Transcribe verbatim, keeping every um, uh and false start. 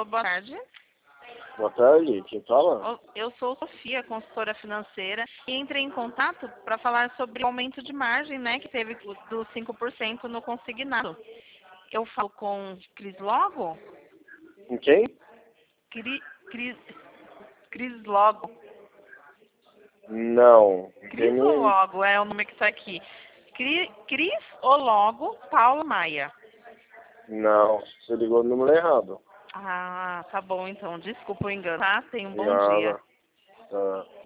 Alô, boa tarde. Boa tarde, quem fala? Eu sou Sofia, consultora financeira, e entrei em contato para falar sobre o aumento de margem, né, que teve dos cinco por cento no consignado. Eu falo com Cris Logo? Com quem? Cri, Cris, Cris Logo. Não. Cris ou Logo é o nome que está aqui. Cri, Cris ou Logo, Paula Maia. Não, você ligou no número errado. Ah, tá bom então. Desculpa o engano, tá? Tenha um bom dia. Nada. Tá.